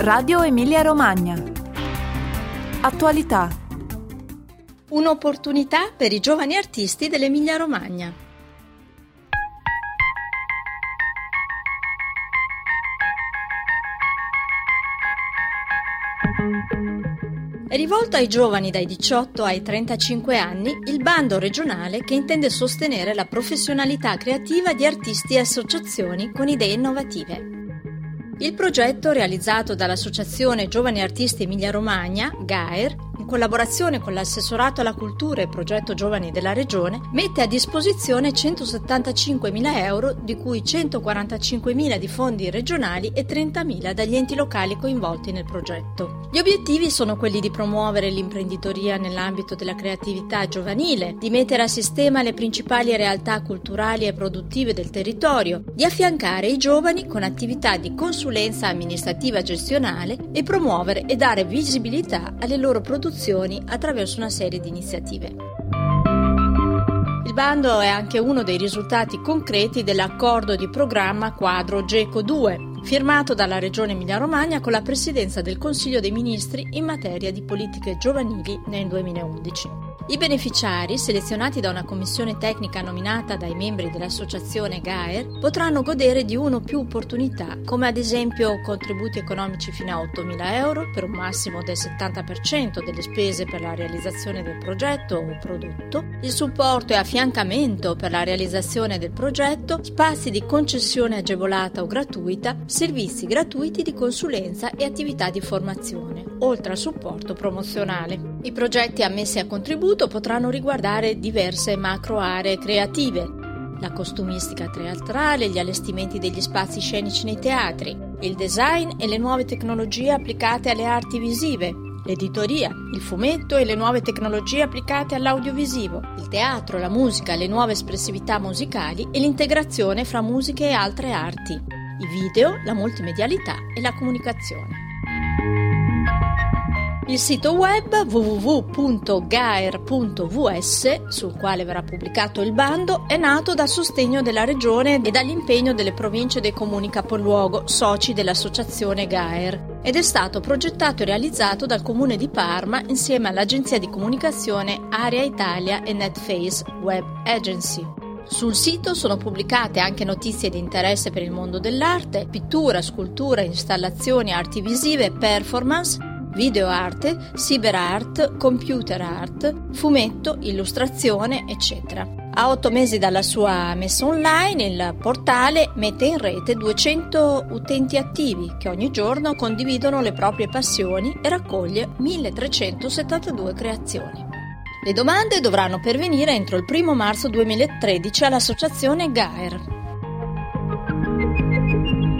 Radio Emilia-Romagna. Attualità. Un'opportunità per i giovani artisti dell'Emilia-Romagna. È rivolto ai giovani dai 18 ai 35 anni il bando regionale che intende sostenere la professionalità creativa di artisti e associazioni con idee innovative. Il progetto, realizzato dall'Associazione Giovani Artisti Emilia-Romagna, GAER, in collaborazione con l'Assessorato alla Cultura e Progetto Giovani della Regione, mette a disposizione 175.000 euro, di cui 145.000 di fondi regionali e 30.000 dagli enti locali coinvolti nel progetto. Gli obiettivi sono quelli di promuovere l'imprenditoria nell'ambito della creatività giovanile, di mettere a sistema le principali realtà culturali e produttive del territorio, di affiancare i giovani con attività di consulenza amministrativa gestionale e promuovere e dare visibilità alle loro produzioni attraverso una serie di iniziative. Il bando è anche uno dei risultati concreti dell'accordo di programma quadro GECO 2, firmato dalla Regione Emilia-Romagna con la Presidenza del Consiglio dei Ministri in materia di politiche giovanili nel 2011. I beneficiari, selezionati da una commissione tecnica nominata dai membri dell'associazione GAER, potranno godere di una o più opportunità, come ad esempio contributi economici fino a 8.000 euro per un massimo del 70% delle spese per la realizzazione del progetto o prodotto, il supporto e affiancamento per la realizzazione del progetto, spazi di concessione agevolata o gratuita, servizi gratuiti di consulenza e attività di formazione, oltre al supporto promozionale. I progetti ammessi a contributo potranno riguardare diverse macro aree creative: la costumistica teatrale, gli allestimenti degli spazi scenici nei teatri, il design e le nuove tecnologie applicate alle arti visive, l'editoria, il fumetto e le nuove tecnologie applicate all'audiovisivo, il teatro, la musica, le nuove espressività musicali e l'integrazione fra musiche e altre arti, i video, la multimedialità e la comunicazione. Il sito web www.gaer.vs, sul quale verrà pubblicato il bando, è nato dal sostegno della Regione e dall'impegno delle province e dei comuni capoluogo, soci dell'associazione GAER, ed è stato progettato e realizzato dal Comune di Parma insieme all'agenzia di comunicazione Area Italia e Netface Web Agency. Sul sito sono pubblicate anche notizie di interesse per il mondo dell'arte, pittura, scultura, installazioni, arti visive, performance, video arte, cyber art, computer art, fumetto, illustrazione, eccetera. A 8 mesi dalla sua messa online, il portale mette in rete 200 utenti attivi che ogni giorno condividono le proprie passioni e raccoglie 1.372 creazioni. Le domande dovranno pervenire entro il 1 marzo 2013 all'associazione GAER.